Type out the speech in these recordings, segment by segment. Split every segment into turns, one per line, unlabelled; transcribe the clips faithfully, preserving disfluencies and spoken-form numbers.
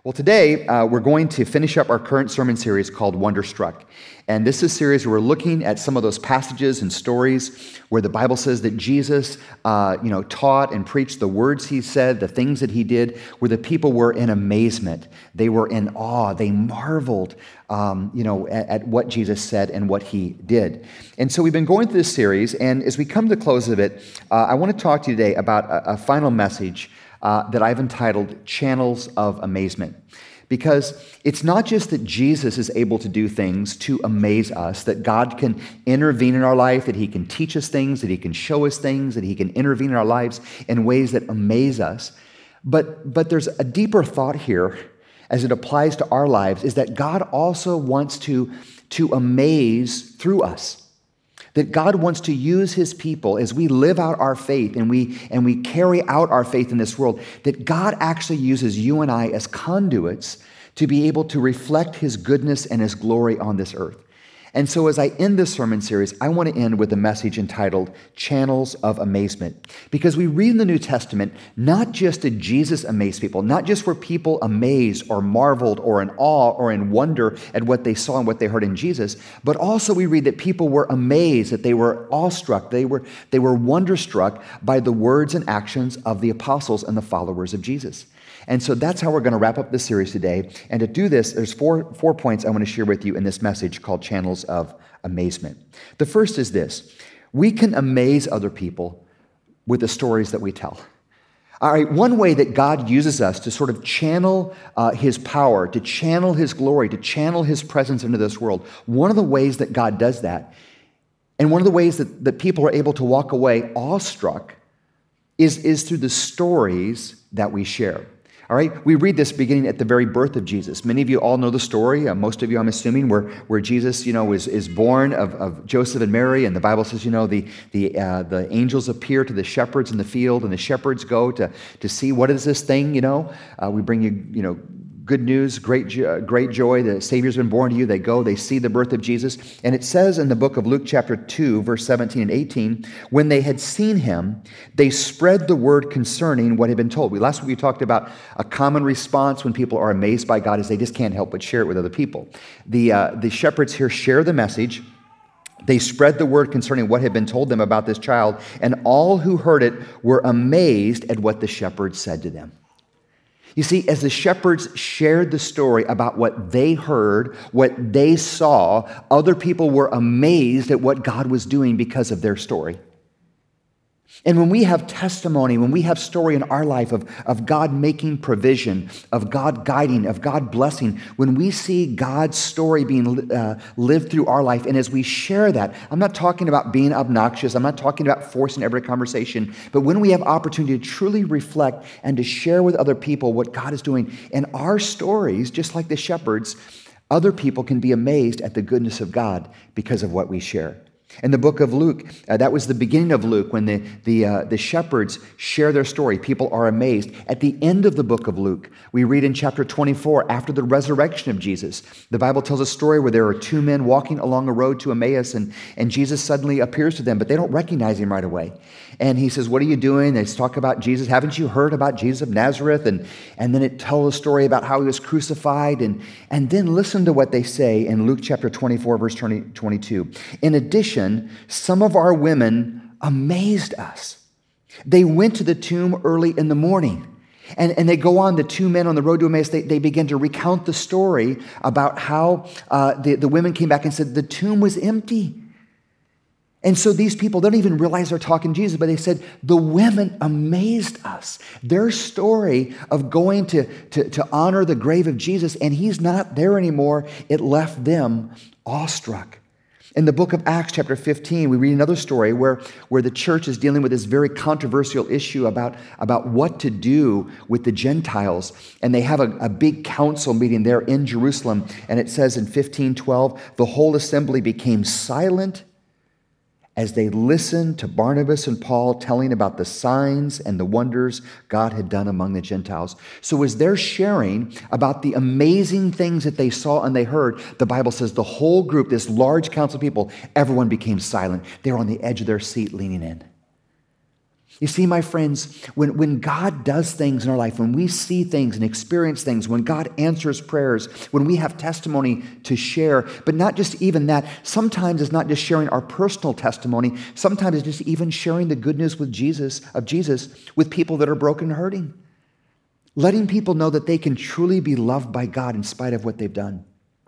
Well, today uh, we're going to finish up our current sermon series called Wonderstruck. And this is a series where we're looking at some of those passages and stories where the Bible says that Jesus uh, you know, taught and preached the words he said, the things that he did, where the people were in amazement. They were in awe. They marveled um, you know, at, at what Jesus said and what he did. And so we've been going through this series, and as we come to the close of it, uh, I want to talk to you today about a, a final message Uh, that I've entitled Channels of Amazement. Because it's not just that Jesus is able to do things to amaze us, that God can intervene in our life, that he can teach us things, that he can show us things, that he can intervene in our lives in ways that amaze us. But, but there's a deeper thought here as it applies to our lives, is that God also wants to, to amaze through us. That God wants to use his people as we live out our faith and we, and we carry out our faith in this world, that God actually uses you and I as conduits to be able to reflect his goodness and his glory on this earth. And so as I end this sermon series, I want to end with a message entitled Channels of Amazement. Because we read in the New Testament, not just did Jesus amaze people, not just were people amazed or marveled or in awe or in wonder at what they saw and what they heard in Jesus, but also we read that people were amazed, that they were awestruck, they were, they were wonderstruck by the words and actions of the apostles and the followers of Jesus. And so that's how we're going to wrap up this series today. And to do this, there's four, four points I want to share with you in this message called Channels of Amazement. The first is this: we can amaze other people with the stories that we tell. All right, one way that God uses us to sort of channel uh, his power, to channel his glory, to channel his presence into this world, one of the ways that God does that, and one of the ways that, that people are able to walk away awestruck, is, is through the stories that we share. All right, we read this beginning at the very birth of Jesus. Many of you all know the story. Uh, most of you, I'm assuming, where, where Jesus, you know, is, is born of, of Joseph and Mary. And the Bible says, you know, the the uh, the angels appear to the shepherds in the field, and the shepherds go to to see what is this thing. You know, uh, we bring you, you know, good news, great jo- great joy. The Savior's been born to you. They go, they see the birth of Jesus, and it says in the book of Luke, chapter two, verse seventeen and eighteen, when they had seen him, they spread the word concerning what had been told. We last week we talked about a common response when people are amazed by God is they just can't help but share it with other people. The uh, the shepherds here share the message. They spread the word concerning what had been told them about this child, and all who heard it were amazed at what the shepherds said to them. You see, as the shepherds shared the story about what they heard, what they saw, other people were amazed at what God was doing because of their story. And when we have testimony, when we have story in our life of, of God making provision, of God guiding, of God blessing, when we see God's story being uh, lived through our life, and as we share that, I'm not talking about being obnoxious, I'm not talking about forcing every conversation, but when we have opportunity to truly reflect and to share with other people what God is doing in our stories, just like the shepherds, other people can be amazed at the goodness of God because of what we share. In the book of Luke, uh, that was the beginning of Luke, when the, the, uh, the shepherds share their story. People are amazed. At the end of the book of Luke, we read in chapter twenty-four, after the resurrection of Jesus, the Bible tells a story where there are two men walking along a road to Emmaus, and, and Jesus suddenly appears to them, but they don't recognize him right away. And he says, what are you doing? They talk about Jesus. Haven't you heard about Jesus of Nazareth? And, and then it tells a story about how he was crucified. And, and then listen to what they say in Luke chapter twenty-four, verse twenty-two. In addition, some of our women amazed us. They went to the tomb early in the morning. And, and they go on, the two men on the road to Emmaus, they, they begin to recount the story about how uh, the, the women came back and said the tomb was empty. And so these people don't even realize they're talking to Jesus, but they said, the women amazed us. Their story of going to, to, to honor the grave of Jesus, and he's not there anymore, it left them awestruck. In the book of Acts, chapter fifteen, we read another story where, where the church is dealing with this very controversial issue about, about what to do with the Gentiles. And they have a, a big council meeting there in Jerusalem. And it says in fifteen twelve, the whole assembly became silent as they listened to Barnabas and Paul telling about the signs and the wonders God had done among the Gentiles. So as they're sharing about the amazing things that they saw and they heard, the Bible says the whole group, this large council of people, everyone became silent. They were on the edge of their seat leaning in. You see, my friends, when, when God does things in our life, when we see things and experience things, when God answers prayers, when we have testimony to share, but not just even that, sometimes it's not just sharing our personal testimony, sometimes it's just even sharing the good news with Jesus, of Jesus, with people that are broken and hurting. Letting people know that they can truly be loved by God in spite of what they've done.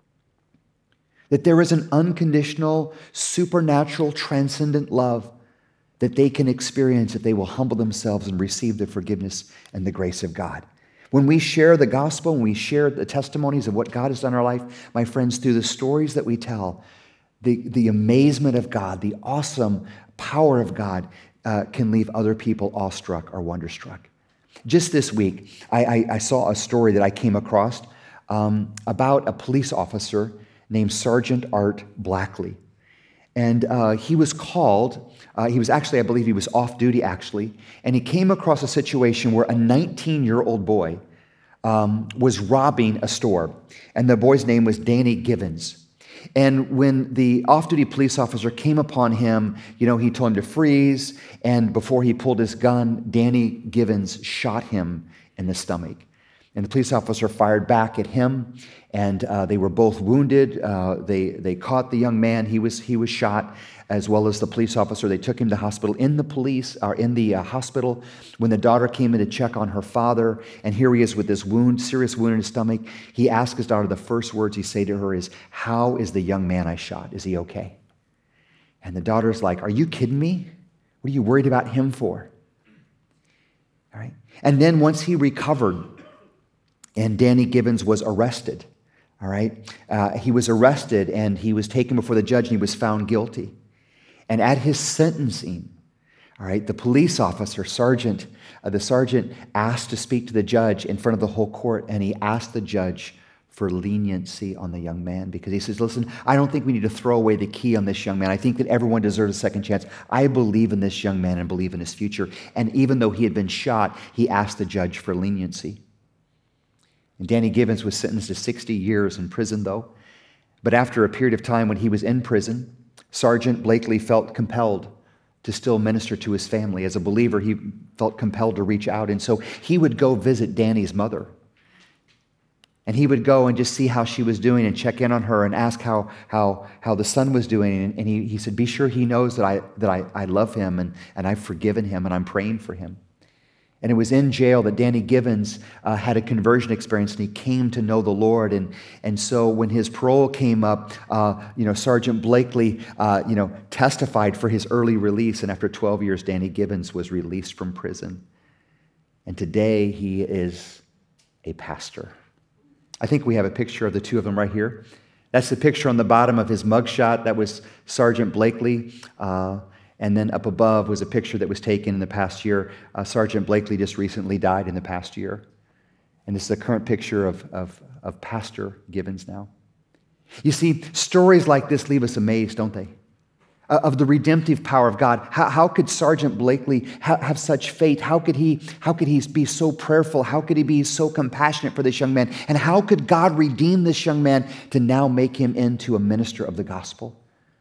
That there is an unconditional, supernatural, transcendent love that they can experience if they will humble themselves and receive the forgiveness and the grace of God. When we share the gospel, when we share the testimonies of what God has done in our life, my friends, through the stories that we tell, the, the amazement of God, the awesome power of God uh, can leave other people awestruck or wonderstruck. Just this week, I, I, I saw a story that I came across um, about a police officer named Sergeant Art Blackley. And uh, he was called, uh, he was actually, I believe he was off duty actually, and he came across a situation where a nineteen-year-old boy um, was robbing a store. And the boy's name was Danny Givens. And when the off-duty police officer came upon him, you know, he told him to freeze, and before he pulled his gun, Danny Givens shot him in the stomach. And the police officer fired back at him, and uh, they were both wounded. Uh, they they caught the young man. He was he was shot, as well as the police officer. They took him to hospital. In the police or in the uh, hospital, when the daughter came in to check on her father, and here he is with this wound, serious wound in his stomach. He asked his daughter. The first words he said to her is, "How is the young man I shot? Is he okay?" And the daughter's like, "Are you kidding me? What are you worried about him for?" All right. And then once he recovered, and Danny Givens was arrested, all right? Uh, he was arrested and he was taken before the judge and he was found guilty. And at his sentencing, all right, the police officer, sergeant, uh, the sergeant asked to speak to the judge in front of the whole court, and he asked the judge for leniency on the young man because he says, "Listen, I don't think we need to throw away the key on this young man. I think that everyone deserves a second chance. I believe in this young man and believe in his future." And even though he had been shot, he asked the judge for leniency. And Danny Givens was sentenced to sixty years in prison, though. But after a period of time when he was in prison, Sergeant Blackley felt compelled to still minister to his family. As a believer, he felt compelled to reach out. And so he would go visit Danny's mother. And he would go and just see how she was doing and check in on her and ask how how, how the son was doing. And, and he, he said, "Be sure he knows that I that I, I love him and, and I've forgiven him and I'm praying for him." And it was in jail that Danny Givens uh, had a conversion experience, and he came to know the Lord. And, and so when his parole came up, uh, you know, Sergeant Blackley, uh, you know, testified for his early release. And after twelve years, Danny Givens was released from prison. And today he is a pastor. I think we have a picture of the two of them right here. That's the picture on the bottom of his mugshot. That was Sergeant Blackley. Uh, And then up above was a picture that was taken in the past year. Uh, Sergeant Blackley just recently died in the past year. And this is a current picture of, of, of Pastor Givens now. You see, stories like this leave us amazed, don't they? Uh, of the redemptive power of God. How, how could Sergeant Blackley ha- have such faith? How could he, how could he be so prayerful? How could he be so compassionate for this young man? And how could God redeem this young man to now make him into a minister of the gospel?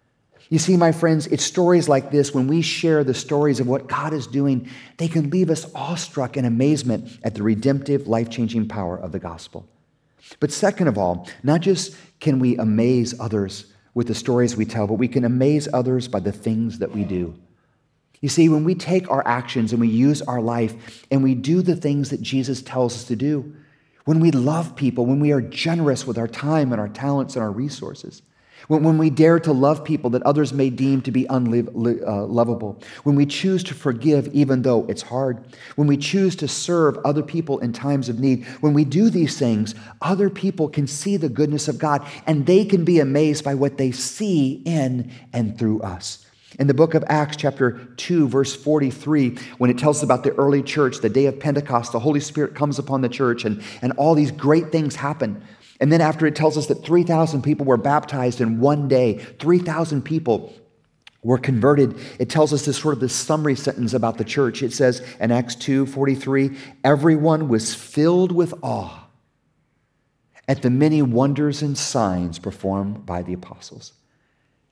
You see, my friends, it's stories like this, when we share the stories of what God is doing, they can leave us awestruck in amazement at the redemptive, life-changing power of the gospel. But second of all, not just can we amaze others with the stories we tell, but we can amaze others by the things that we do. You see, when we take our actions and we use our life and we do the things that Jesus tells us to do, when we love people, when we are generous with our time and our talents and our resources, When, when we dare to love people that others may deem to be unlovable, when we choose to forgive even though it's hard, when we choose to serve other people in times of need, when we do these things, other people can see the goodness of God, and they can be amazed by what they see in and through us. In the book of Acts, chapter two, verse forty-three, when it tells us about the early church, the day of Pentecost, the Holy Spirit comes upon the church, and, and all these great things happen. And then after it tells us that three thousand people were baptized in one day, three thousand people were converted, it tells us this sort of this summary sentence about the church. It says in Acts two forty-three, everyone was filled with awe at the many wonders and signs performed by the apostles.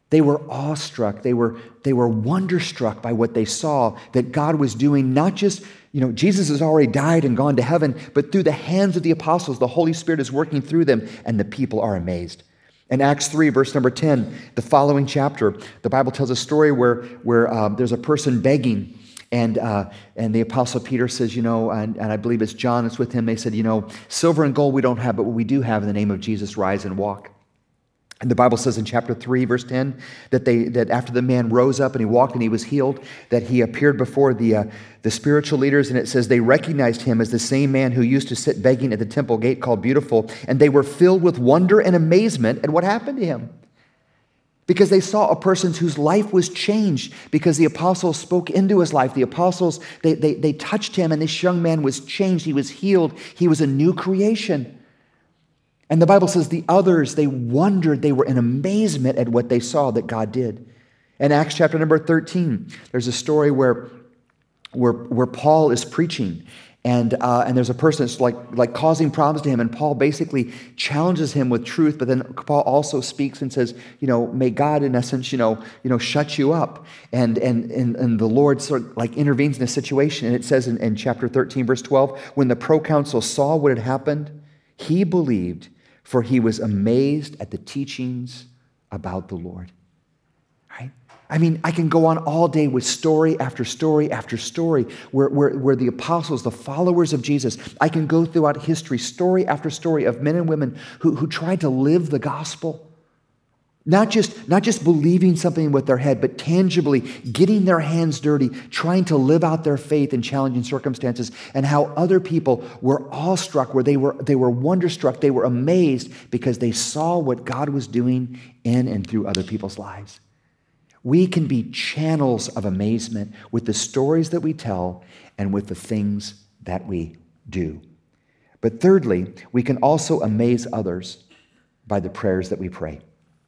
They were awestruck. They were, they were wonderstruck by what they saw that God was doing. Not just, you know, Jesus has already died and gone to heaven, but through the hands of the apostles, the Holy Spirit is working through them, and the people are amazed. In Acts three, verse number ten, the following chapter, the Bible tells a story where, where uh, there's a person begging, and uh, and the Apostle Peter says, you know, and, and I believe it's John that's with him, they said, you know, silver and gold we don't have, but what we do have, in the name of Jesus, rise and walk. And the Bible says in chapter three, verse ten, that they that after the man rose up and he walked and he was healed, that he appeared before the uh, the spiritual leaders, and it says they recognized him as the same man who used to sit begging at the temple gate called Beautiful, and they were filled with wonder and amazement at what happened to him. Because they saw a person whose life was changed because the apostles spoke into his life. The apostles, they, they, they touched him, and this young man was changed. He was healed. He was a new creation. And the Bible says the others, they wondered, they were in amazement at what they saw that God did. In Acts chapter number thirteen, there's a story where, where, where Paul is preaching, and, uh, and there's a person that's like, like causing problems to him, and Paul basically challenges him with truth, but then Paul also speaks and says, you know, may God, in essence, you know, you know, shut you up. And, and, and, and the Lord sort of like intervenes in the situation, and it says in, in chapter thirteen, verse twelve, when the proconsul saw what had happened, he believed, for he was amazed at the teachings about the Lord. Right? I mean, I can go on all day with story after story after story where, where, where the apostles, the followers of Jesus, I can go throughout history, story after story of men and women who, who tried to live the gospel. Not just, not just believing something with their head, but tangibly getting their hands dirty, trying to live out their faith in challenging circumstances, and how other people were awestruck, where they were, they were wonderstruck, they were amazed because they saw what God was doing in and through other people's lives. We can be channels of amazement with the stories that we tell and with the things that we do. But thirdly, we can also amaze others by the prayers that we pray.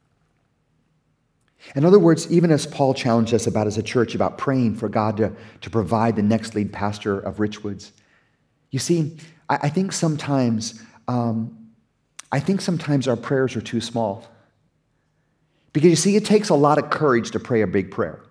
In other words, even as Paul challenged us about as a church about praying for God to, to provide the next lead pastor of Richwoods, you see, I, I think sometimes um, I think sometimes our prayers are too small. Because you see, it takes a lot of courage to pray a big prayer.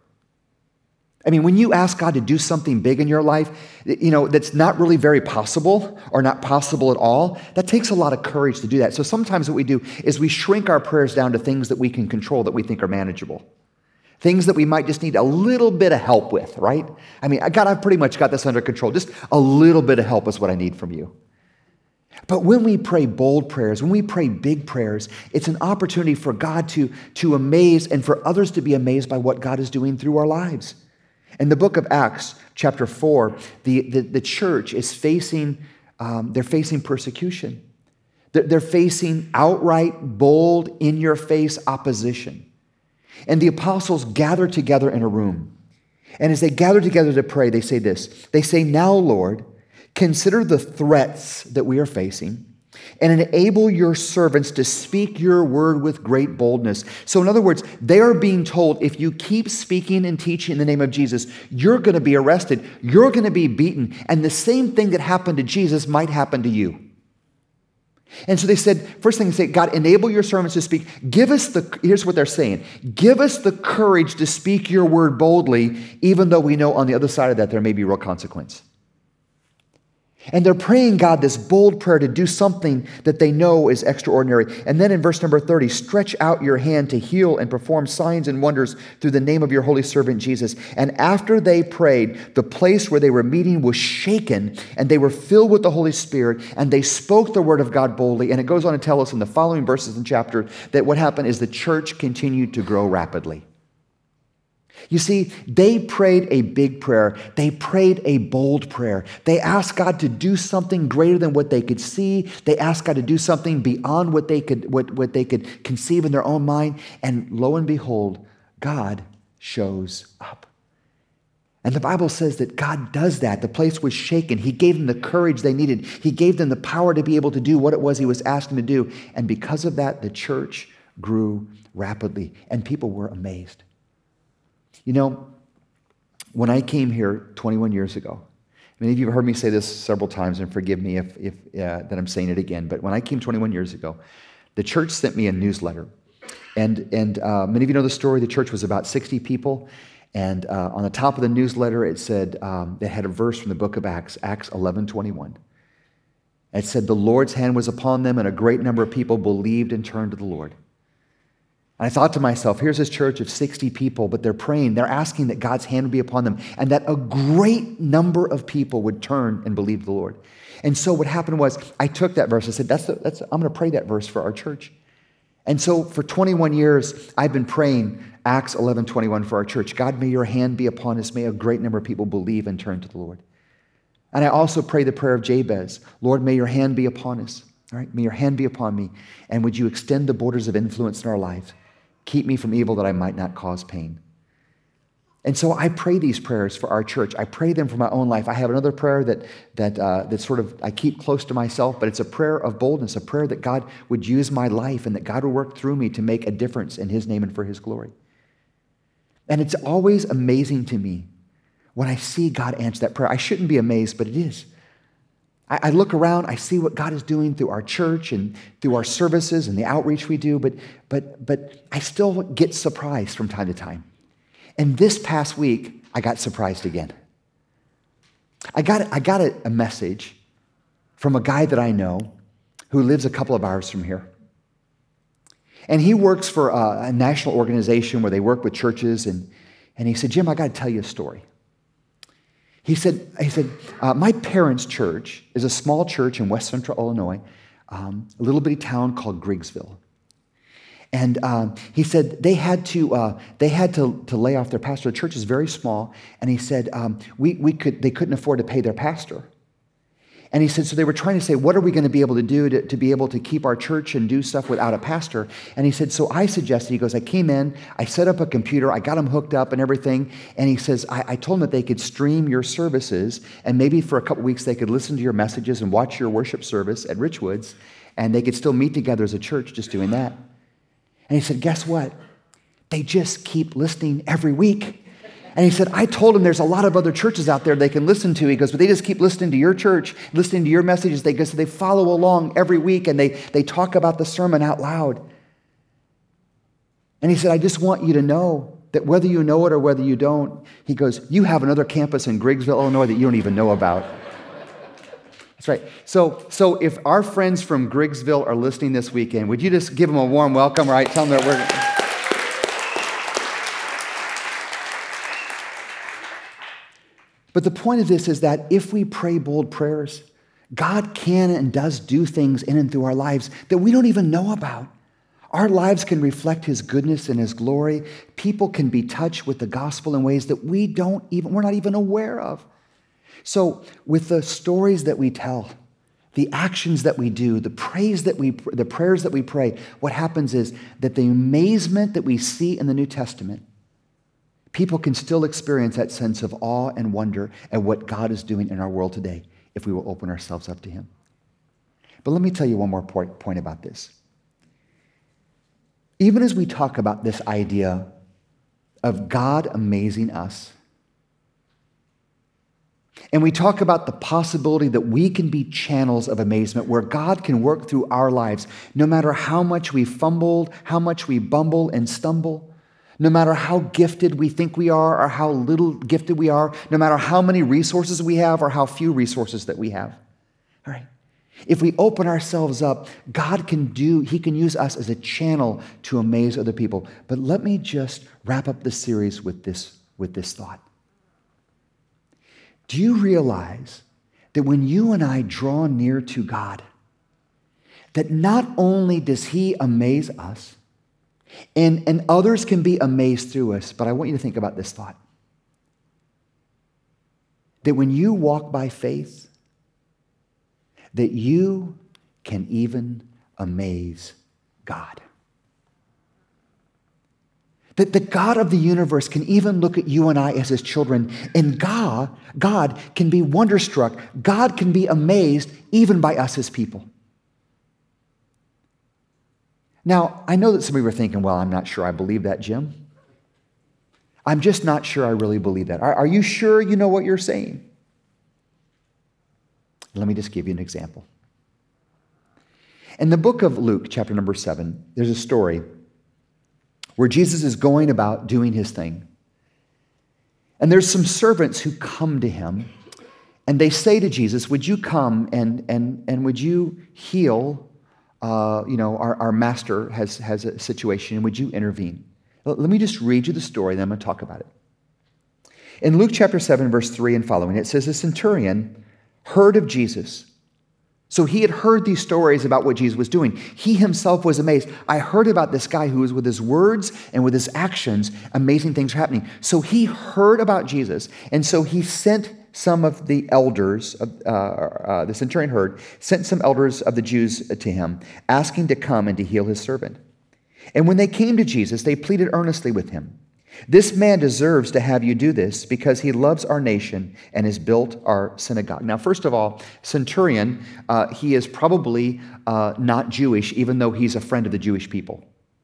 I mean, when you ask God to do something big in your life, you know, that's not really very possible or not possible at all, that takes a lot of courage to do that. So sometimes what we do is we shrink our prayers down to things that we can control, that we think are manageable. Things that we might just need a little bit of help with, right? I mean, God, I've pretty much got this under control. Just a little bit of help is what I need from you. But when we pray bold prayers, when we pray big prayers, it's an opportunity for God to, to amaze and for others to be amazed by what God is doing through our lives. In the book of Acts, chapter four, the, the, the church is facing, um, they're facing persecution. They're, they're facing outright, bold, in-your-face opposition. And the apostles gather together in a room. And as they gather together to pray, they say this. They say, now, Lord, consider the threats that we are facing and enable your servants to speak your word with great boldness. So in other words, they are being told, if you keep speaking and teaching in the name of Jesus, you're going to be arrested, you're going to be beaten, and the same thing that happened to Jesus might happen to you. And so they said, first thing they say, God, enable your servants to speak. Give us the, here's what they're saying, give us the courage to speak your word boldly, even though we know on the other side of that there may be real consequence. And they're praying God this bold prayer to do something that they know is extraordinary. And then in verse number thirty, stretch out your hand to heal and perform signs and wonders through the name of your holy servant Jesus. And after they prayed, the place where they were meeting was shaken, and they were filled with the Holy Spirit, and they spoke the word of God boldly. And it goes on to tell us in the following verses and chapter that what happened is the church continued to grow rapidly. You see, they prayed a big prayer. They prayed a bold prayer. They asked God to do something greater than what they could see. They asked God to do something beyond what they could, what, what they could conceive in their own mind. And lo and behold, God shows up. And the Bible says that God does that. The place was shaken. He gave them the courage they needed. He gave them the power to be able to do what it was he was asking to do. And because of that, the church grew rapidly, and people were amazed. You know, when I came here twenty-one years ago, many of you have heard me say this several times, and forgive me if, if uh, that I'm saying it again, but when I came twenty-one years ago, the church sent me a newsletter, And, and uh, many of you know the story. The church was about sixty people. And uh, on the top of the newsletter, it said, um, they had a verse from the book of Acts, Acts eleven twenty-one. It said, the Lord's hand was upon them, and a great number of people believed and turned to the Lord. And I thought to myself, here's this church of sixty people, but they're praying, they're asking that God's hand would be upon them, and that a great number of people would turn and believe the Lord. And so what happened was, I took that verse, I said, that's, the, that's I'm going to pray that verse for our church. And so for twenty-one years, I've been praying Acts eleven twenty-one for our church. God, may your hand be upon us. May a great number of people believe and turn to the Lord. And I also pray the prayer of Jabez. Lord, may your hand be upon us. All right, may your hand be upon me. And would you extend the borders of influence in our lives? Keep me from evil that I might not cause pain. And so I pray these prayers for our church. I pray them for my own life. I have another prayer that that uh, that sort of I keep close to myself, but it's a prayer of boldness, a prayer that God would use my life and that God would work through me to make a difference in his name and for his glory. And it's always amazing to me when I see God answer that prayer. I shouldn't be amazed, but it is. I, I look around, I see what God is doing through our church and through our services and the outreach we do, but but but I still get surprised from time to time. And this past week, I got surprised again. I got, I got a, a message from a guy that I know who lives a couple of hours from here. And he works for a, a national organization where they work with churches. And, and he said, Jim, I got to tell you a story. He said, he said uh, my parents' church is a small church in west central Illinois, um, a little bitty town called Griggsville. And um, he said they had to uh, they had to, to lay off their pastor. The church is very small, and he said um, we we could they couldn't afford to pay their pastor. And he said so they were trying to say, what are we going to be able to do to, to be able to keep our church and do stuff without a pastor? And he said so I suggested. He goes, I came in, I set up a computer, I got them hooked up and everything. And he says I, I told them that they could stream your services, and maybe for a couple weeks they could listen to your messages and watch your worship service at Richwoods, and they could still meet together as a church just doing that. And he said, guess what? They just keep listening every week. And he said, I told them there's a lot of other churches out there they can listen to. He goes, but they just keep listening to your church, listening to your messages. They go, so they follow along every week, and they, they talk about the sermon out loud. And he said, I just want you to know that whether you know it or whether you don't, he goes, you have another campus in Griggsville, Illinois that you don't even know about. That's right. So, so if our friends from Griggsville are listening this weekend, would you just give them a warm welcome, right? Tell them that we're... But the point of this is that if we pray bold prayers, God can and does do things in and through our lives that we don't even know about. Our lives can reflect his goodness and his glory. People can be touched with the gospel in ways that we don't even, we're not even aware of. So with the stories that we tell, the actions that we do, the praise that we, the prayers that we pray, what happens is that the amazement that we see in the New Testament, people can still experience that sense of awe and wonder at what God is doing in our world today if we will open ourselves up to him. But let me tell you one more point, point about this. Even as we talk about this idea of God amazing us, and we talk about the possibility that we can be channels of amazement where God can work through our lives, no matter how much we fumbled, how much we bumble and stumble, no matter how gifted we think we are or how little gifted we are, no matter how many resources we have or how few resources that we have. All right. If we open ourselves up, God can do, he can use us as a channel to amaze other people. But let me just wrap up this series with this, with this thought. Do you realize that when you and I draw near to God, that not only does he amaze us, and, and others can be amazed through us, but I want you to think about this thought. That when you walk by faith, that you can even amaze God. That the God of the universe can even look at you and I as his children, and God, God can be wonderstruck. God can be amazed even by us as people. Now, I know that some of you are thinking, well, I'm not sure I believe that, Jim. I'm just not sure I really believe that. Are, are you sure you know what you're saying? Let me just give you an example. In the book of Luke, chapter number seven, there's a story where Jesus is going about doing his thing. And there's some servants who come to him, and they say to Jesus, would you come and, and, and would you heal, uh, you know, our, our master has, has a situation, and would you intervene? Let me just read you the story, then I'm going to talk about it. In Luke chapter seven, verse three and following, it says, the centurion heard of Jesus. So he had heard these stories about what Jesus was doing. He himself was amazed. I heard about this guy who was, with his words and with his actions, amazing things are happening. So he heard about Jesus, and so he sent some of the elders, of, uh, uh, the centurion heard, sent some elders of the Jews to him, asking to come and to heal his servant. And when they came to Jesus, they pleaded earnestly with him. This man deserves to have you do this because he loves our nation and has built our synagogue. Now, first of all, centurion, uh, he is probably uh, not Jewish, even though he's a friend of the Jewish people.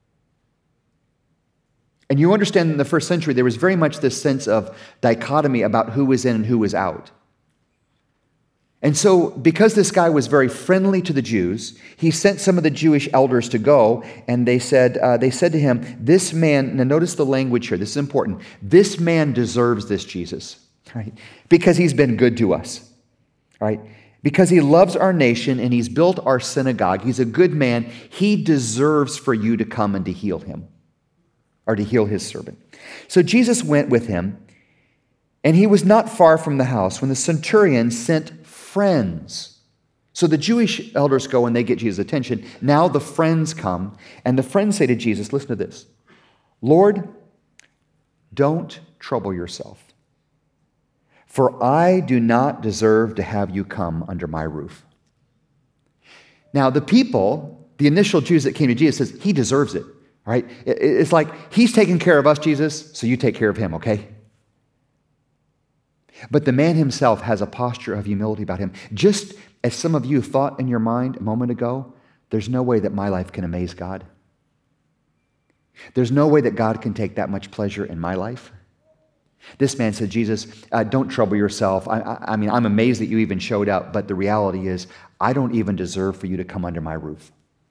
And you understand in the first century, there was very much this sense of dichotomy about who was in and who was out. And so, because this guy was very friendly to the Jews, he sent some of the Jewish elders to go, and they said, uh, they said to him, this man, now notice the language here, this is important, this man deserves this Jesus, right? Because he's been good to us, right? Because he loves our nation and he's built our synagogue, he's a good man, he deserves for you to come and to heal him, or to heal his servant. So Jesus went with him, and he was not far from the house when the centurion sent friends. So the Jewish elders go and they get Jesus' attention. Now the friends come, and the friends say to Jesus, listen to this, Lord, don't trouble yourself, for I do not deserve to have you come under my roof. Now the people, the initial Jews that came to Jesus, says, he deserves it, right? It's like, he's taking care of us, Jesus, so you take care of him, okay? But the man himself has a posture of humility about him. Just as some of you thought in your mind a moment ago, there's no way that my life can amaze God. There's no way that God can take that much pleasure in my life. This man said, Jesus, uh, don't trouble yourself. I, I, I mean, I'm amazed that you even showed up, but the reality is, I don't even deserve for you to come under my roof.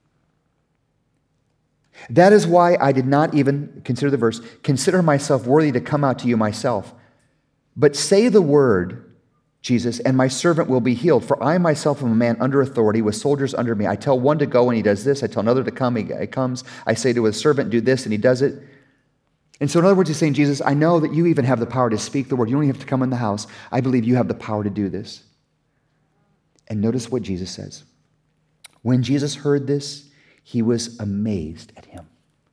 That is why I did not even, consider the verse, consider myself worthy to come out to you myself. But say the word, Jesus, and my servant will be healed. For I myself am a man under authority with soldiers under me. I tell one to go and he does this. I tell another to come, he comes. I say to a servant, do this, and he does it. And so in other words, he's saying, Jesus, I know that you even have the power to speak the word. You don't even have to come in the house. I believe you have the power to do this. And notice what Jesus says. When Jesus heard this, he was amazed at him.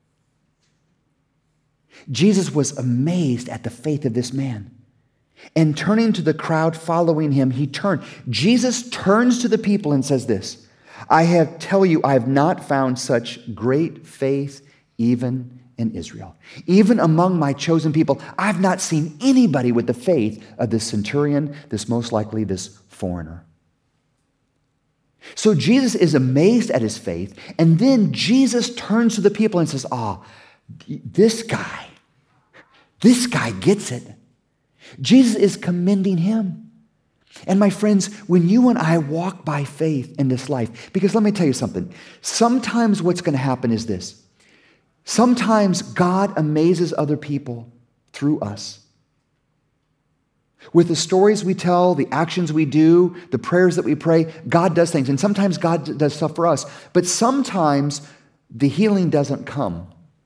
Jesus was amazed at the faith of this man. And turning to the crowd following him, he turned. Jesus turns to the people and says this, I have tell you, I have not found such great faith even in Israel. Even among my chosen people, I've not seen anybody with the faith of this centurion, this most likely this foreigner. So Jesus is amazed at his faith, and then Jesus turns to the people and says, ah, this guy, this guy gets it. Jesus is commending him. And my friends, when you and I walk by faith in this life, because let me tell you something, sometimes what's going to happen is this. Sometimes God amazes other people through us. With the stories we tell, the actions we do, the prayers that we pray, God does things. And sometimes God does stuff for us. But sometimes the healing doesn't come.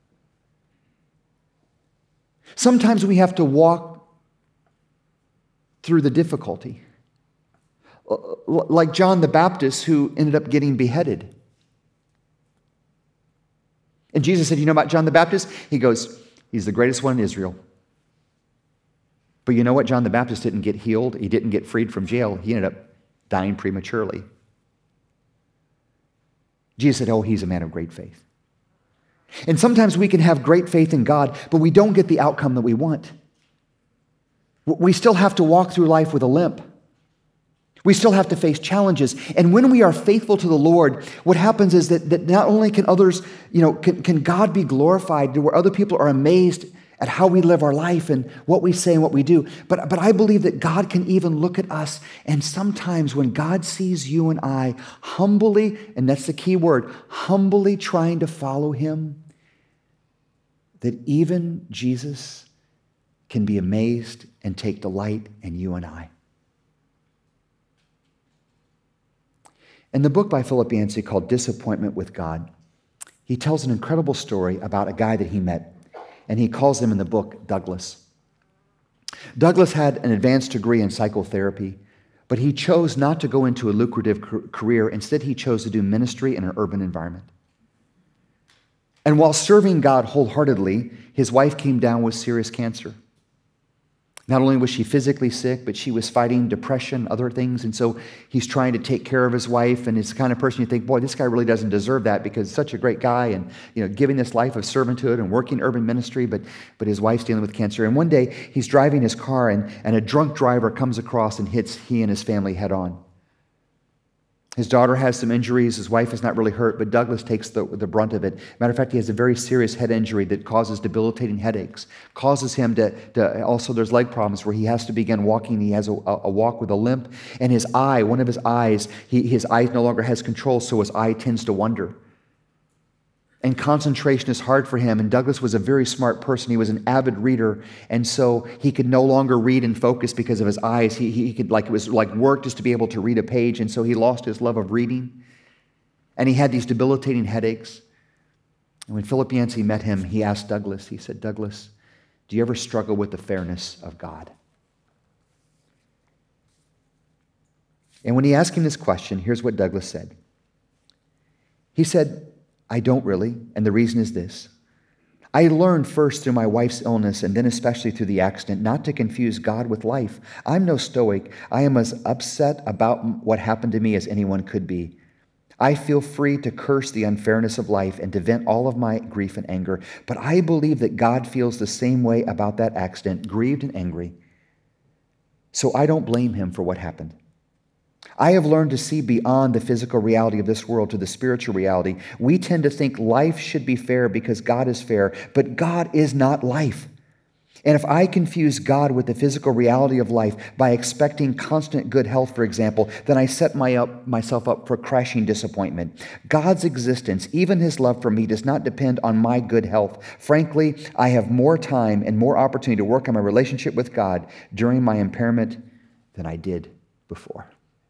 Sometimes we have to walk through the difficulty. Like John the Baptist, who ended up getting beheaded. And Jesus said, you know about John the Baptist? He goes, he's the greatest one in Israel. But you know what? John the Baptist didn't get healed. He didn't get freed from jail. He ended up dying prematurely. Jesus said, oh, he's a man of great faith. And sometimes we can have great faith in God, but we don't get the outcome that we want. We still have to walk through life with a limp. We still have to face challenges. And when we are faithful to the Lord, what happens is that, that not only can others, you know, can, can God be glorified to where other people are amazed at how we live our life and what we say and what we do. But, but I believe that God can even look at us, and sometimes when God sees you and I humbly, and that's the key word, humbly trying to follow him, that even Jesus can be amazed and take delight in you and I. In the book by Philip Yancey called Disappointment with God, he tells an incredible story about a guy that he met, and he calls him in the book Douglas. Douglas had an advanced degree in psychotherapy, but he chose not to go into a lucrative career. Instead, he chose to do ministry in an urban environment. And while serving God wholeheartedly, his wife came down with serious cancer. Not only was she physically sick, but she was fighting depression, other things. And so he's trying to take care of his wife. And it's the kind of person you think, boy, this guy really doesn't deserve that because he's such a great guy and, you know, giving this life of servanthood and working urban ministry. But, but his wife's dealing with cancer. And one day he's driving his car and, and a drunk driver comes across and hits he and his family head on. His daughter has some injuries. His wife is not really hurt, but Douglas takes the, the brunt of it. Matter of fact, he has a very serious head injury that causes debilitating headaches, causes him to, to also there's leg problems where he has to begin walking. He has a, a walk with a limp. And his eye, one of his eyes, he, his eye no longer has control, so his eye tends to wander. And concentration is hard for him. And Douglas was a very smart person. He was an avid reader. And so he could no longer read and focus because of his eyes. He, he could, like, it was like work just to be able to read a page. And so he lost his love of reading. And he had these debilitating headaches. And when Philip Yancey met him, he asked Douglas, he said, Douglas, do you ever struggle with the fairness of God? And when he asked him this question, here's what Douglas said. He said, I don't really, and the reason is this. I learned first through my wife's illness and then especially through the accident not to confuse God with life. I'm no stoic. I am as upset about what happened to me as anyone could be. I feel free to curse the unfairness of life and to vent all of my grief and anger, but I believe that God feels the same way about that accident, grieved and angry. So I don't blame him for what happened. I have learned to see beyond the physical reality of this world to the spiritual reality. We tend to think life should be fair because God is fair, but God is not life. And if I confuse God with the physical reality of life by expecting constant good health, for example, then I set my up, myself up for crashing disappointment. God's existence, even his love for me, does not depend on my good health. Frankly, I have more time and more opportunity to work on my relationship with God during my impairment than I did before.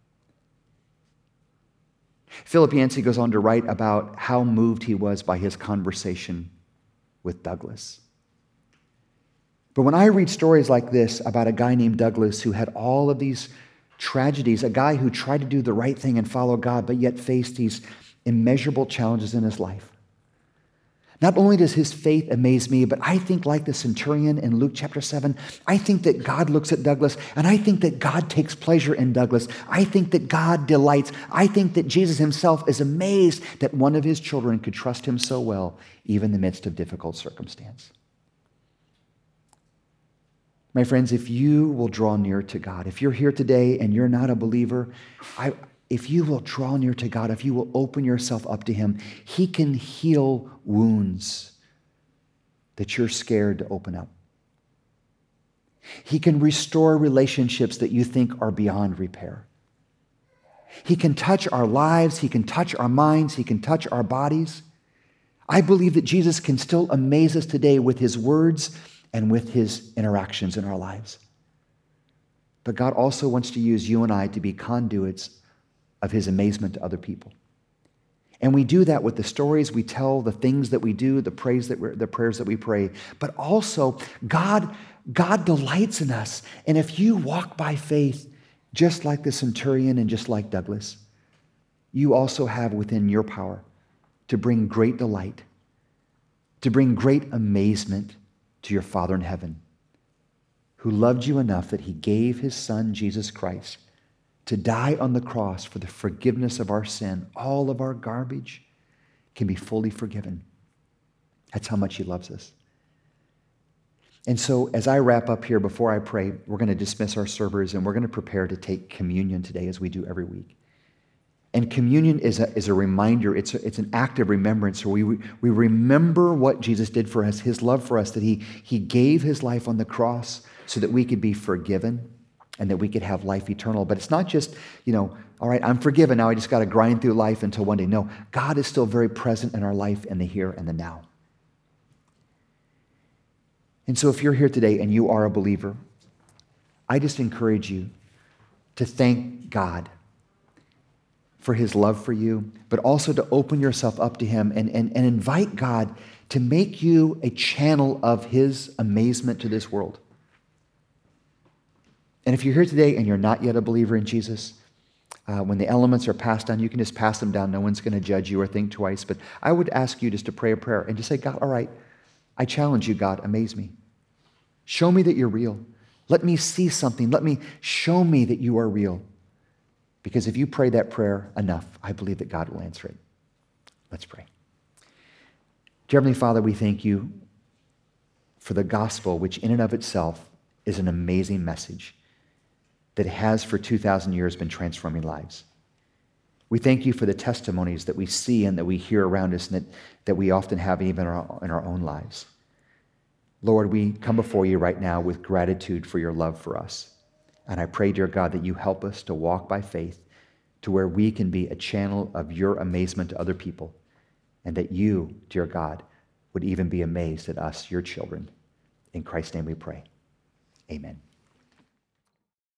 Philip Yancey goes on to write about how moved he was by his conversation with Douglas. But when I read stories like this about a guy named Douglas who had all of these tragedies, a guy who tried to do the right thing and follow God, but yet faced these immeasurable challenges in his life, not only does his faith amaze me, but I think like the centurion in Luke chapter seven, I think that God looks at Douglas, and I think that God takes pleasure in Douglas. I think that God delights. I think that Jesus himself is amazed that one of his children could trust him so well, even in the midst of difficult circumstance. My friends, if you will draw near to God, if you're here today and you're not a believer, I If you will draw near to God, if you will open yourself up to him, he can heal wounds that you're scared to open up. He can restore relationships that you think are beyond repair. He can touch our lives. He can touch our minds. He can touch our bodies. I believe that Jesus can still amaze us today with his words and with his interactions in our lives. But God also wants to use you and I to be conduits of his amazement to other people. And we do that with the stories we tell, the things that we do, the praise that we're, the prayers that we pray. But also, God, God delights in us. And if you walk by faith, just like the centurion and just like Douglas, you also have within your power to bring great delight, to bring great amazement to your Father in heaven, who loved you enough that he gave his Son, Jesus Christ, to die on the cross for the forgiveness of our sin. All of our garbage can be fully forgiven. That's how much he loves us. And so as I wrap up here, before I pray, we're going to dismiss our servers and we're going to prepare to take communion today as we do every week. And communion is a, is a reminder, it's, a, it's an act of remembrance where we, we remember what Jesus did for us, his love for us, that he, he gave his life on the cross so that we could be forgiven and that we could have life eternal. But it's not just, you know, all right, I'm forgiven, now I just got to grind through life until one day. No, God is still very present in our life in the here and the now. And so if you're here today and you are a believer, I just encourage you to thank God for his love for you, but also to open yourself up to him and, and, and invite God to make you a channel of his amazement to this world. And if you're here today and you're not yet a believer in Jesus, uh, when the elements are passed down, you can just pass them down. No one's going to judge you or think twice. But I would ask you just to pray a prayer and just say, God, all right, I challenge you, God, amaze me. Show me that you're real. Let me see something. Let me show me that you are real. Because if you pray that prayer enough, I believe that God will answer it. Let's pray. Dear Heavenly Father, we thank you for the gospel, which in and of itself is an amazing message that has for two thousand years been transforming lives. We thank you for the testimonies that we see and that we hear around us and that, that we often have even in our, in our own lives. Lord, we come before you right now with gratitude for your love for us. And I pray, dear God, that you help us to walk by faith to where we can be a channel of your amazement to other people, and that you, dear God, would even be amazed at us, your children. In Christ's name we pray. Amen.